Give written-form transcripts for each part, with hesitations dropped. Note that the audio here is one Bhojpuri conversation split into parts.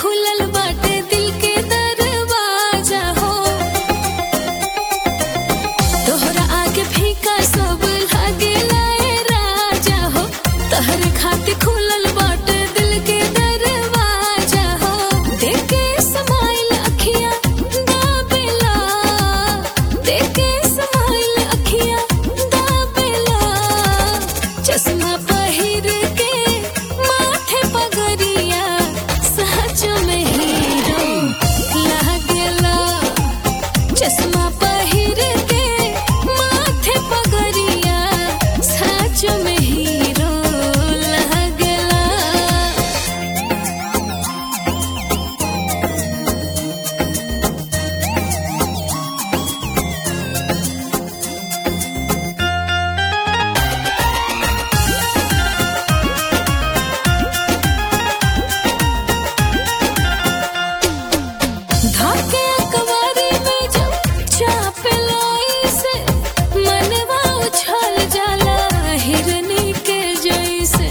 खुलल बाटे दिल के दरवाजा हो, तोहरा आगे फीका सब लागेला ए राजा हो, तोहरे खातिर खुलल बाटे दिल के दरवाजा हो। देखे स्माइल अखियां दाबेला, देखे स्माइल अखियां दाबेला, चश्मा पहिर के माथे पगरिया सच में हीरो लागेला, चश्मा पहिर के माथे पगरिया सच में हीरो लागेला। धाके अकवारी में जब चापेलाई से मनवा उछल जाला हिरनी के जैसे।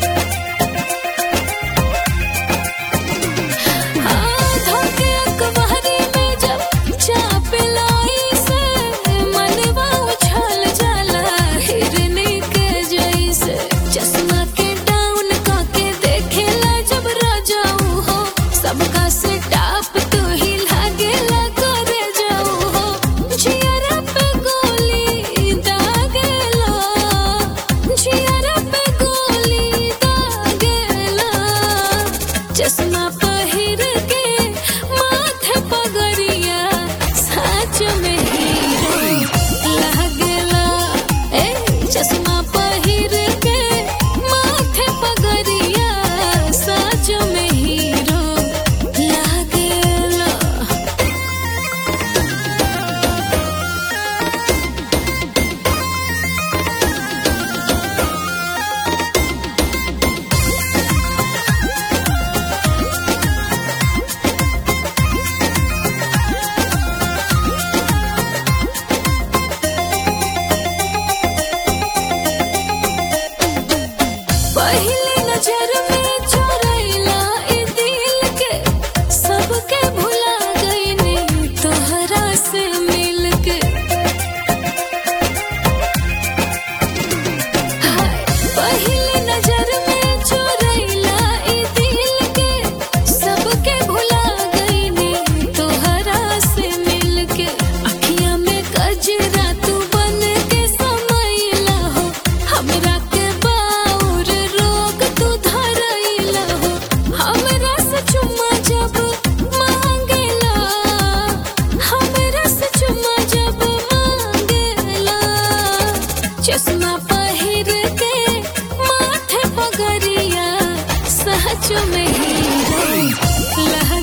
धाके अकवारी में जब चापेलाई से मनवा उछल जाला हिरनी के जैसे। चश्मा के डाउन काके देखेला जब राजाऊ हो, सबका से टाप तू ही लागेला करे जाऊ हो। जियरा पे गोली दागेला, जियरा पे गोली दागेला, चश्मा पहिर के माथे पगरिया सच में हीरो लागेला। ए चश्मा पहिर के माथे पगरिया सच में हीरो लागेला। पहली नजर में चोरैला ए दिल के, सबके भुला गईनी तोहरा से मिलके। हाय पहली नजर में चोरैला ए दिल के, सबके भुला गईनी तोहरा से मिलके। अखियां में कजरा तू बन के समैला हो, हमरा के बाउर रोग तू धरैला हो। हमरा से चुम्मा जब मांगेला, हमरा से चुम्मा जब मांगेला, चश्मा पहिर के माथे पगरिया सच में हीरो